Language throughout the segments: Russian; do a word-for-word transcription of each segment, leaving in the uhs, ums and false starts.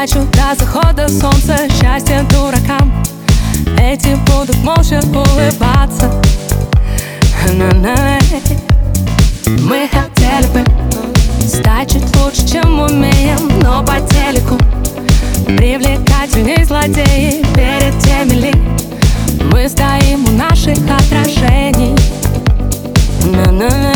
Спрячу до захода солнца счастье дуракам. Эти будут молча улыбаться. На-на-на. Мы хотели бы стать чуть лучше, чем умеем, но по телеку привлекательней злодеи перед теми ли мы стоим у наших отражений. На-на-на.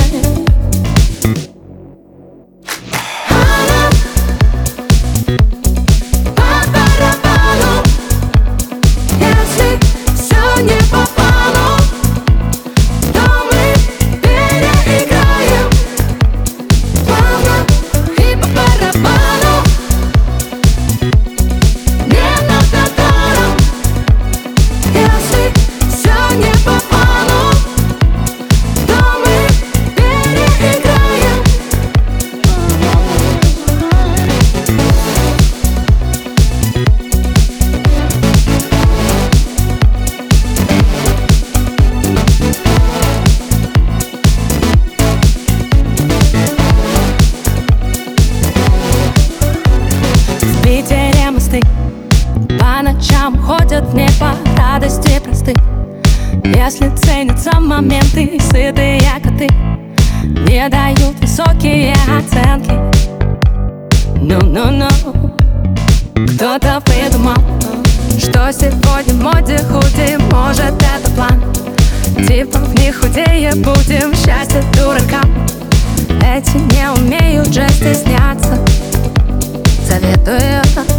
По ночам ходят не по радости просты. Если ценятся моменты, сытые коты не дают высокие оценки. Ну-ну-ну. Кто-то придумал, что сегодня в моде худи. Может, это план, типа в них худее будем. Счастье дуракам. Эти не умеют же стесняться. Советую